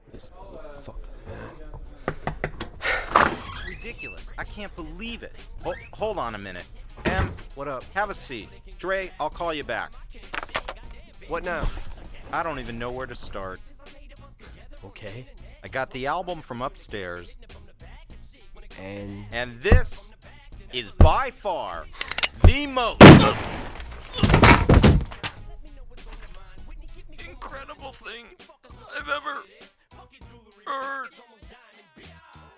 This fuck, man. It's ridiculous. I can't believe it. Hold on a minute. Em, What up? have a seat. Dre, I'll call you back. What now? I don't even know where to start. Okay. I got the album from upstairs, And this is by far the most incredible thing I've ever